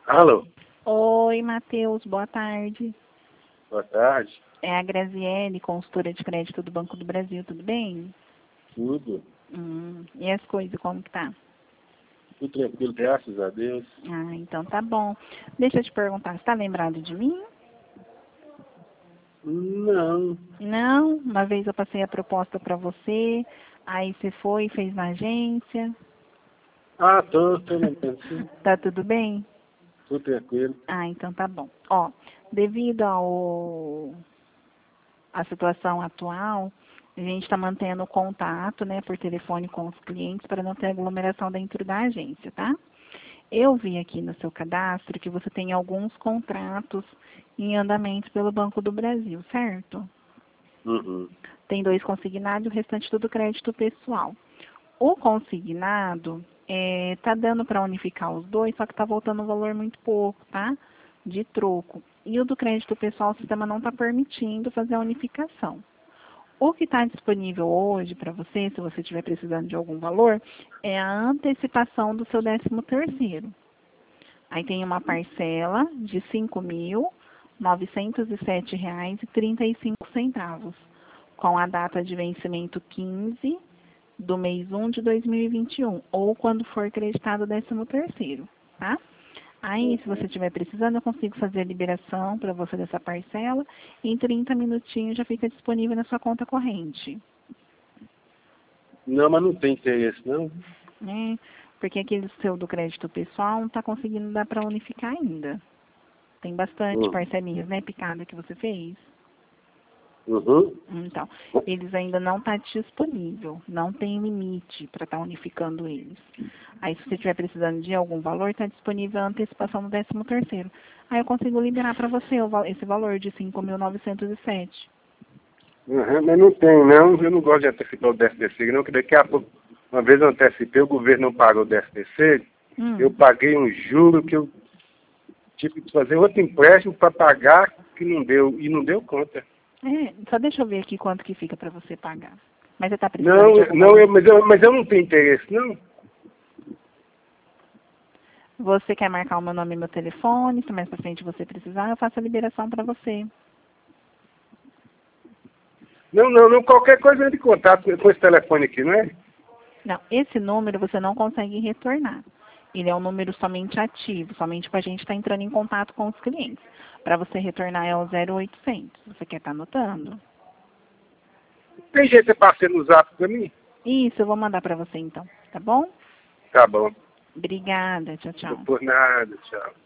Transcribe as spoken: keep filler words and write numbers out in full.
Alô? Oi, Matheus, boa tarde. Boa tarde. É a Graziele, consultora de crédito do Banco do Brasil, tudo bem? Tudo. Hum, e as coisas, como que tá? Tudo tranquilo, graças a Deus. Ah, então tá bom. Deixa eu te perguntar, você tá lembrado de mim? Não. Não? Uma vez eu passei a proposta para você, aí você foi e fez na agência. Ah, tô, tô lembrando, sim. Tá tudo bem? Tudo tranquilo. Ah, então tá bom. Ó, devido ao a situação atual, a gente está mantendo contato, né, por telefone com os clientes para não ter aglomeração dentro da agência, tá? Eu vi aqui no seu cadastro que você tem alguns contratos em andamento pelo Banco do Brasil, certo? Uhum. Tem dois consignados e o restante tudo crédito pessoal. O consignado é, tá dando para unificar os dois, só que tá voltando um valor muito pouco, tá? De troco. E o do crédito pessoal, o sistema não está permitindo fazer a unificação. O que está disponível hoje para você, se você estiver precisando de algum valor, é a antecipação do seu décimo terceiro. Aí tem uma parcela de cinco mil novecentos e sete reais e trinta e cinco centavos, com a data de vencimento quinze do mês um de dois mil e vinte e um, ou quando for acreditado o décimo terceiro, tá? Aí, se você estiver precisando, eu consigo fazer a liberação para você dessa parcela e em trinta minutinhos já fica disponível na sua conta corrente, Não, mas não tem interesse, não. né? Porque aquele seu do crédito pessoal não está conseguindo dar para unificar ainda. Tem bastante Uhum. parcelinhas, né, picada que você fez. Uhum. Então, eles ainda não estão tá disponível, não tem limite para estar tá unificando eles. Aí, se você estiver precisando de algum valor, está disponível a antecipação do décimo terceiro. Aí eu consigo liberar para você o val- esse valor de cinco mil novecentos e sete. Uhum. Mas não tem, não. Eu não gosto de antecipar o décimo terceiro, não, que daqui a pouco, uma vez eu antecipei, o governo não pagou o décimo terceiro, Hum. eu paguei um juro que eu tive que fazer outro empréstimo para pagar, que não deu, e não deu conta. É, só deixa eu ver aqui quanto que fica para você pagar. Mas você está precisando Não, de algum não, valor? eu, mas, eu, mas eu não tenho interesse, não. Você quer marcar o meu nome e meu telefone? Se mais para frente você precisar, eu faço a liberação para você. Não, não, não, qualquer coisa de contato com esse telefone aqui, não é? Não, esse número você não consegue retornar. Ele é um número somente ativo, somente para a gente estar entrando em contato com os clientes. Para você retornar é o zero oitocentos. Você quer estar anotando? Tem jeito de passar no zap pra mim? Isso, eu vou mandar para você então, tá bom? Tá bom. Obrigada, tchau, tchau. Por nada, tchau.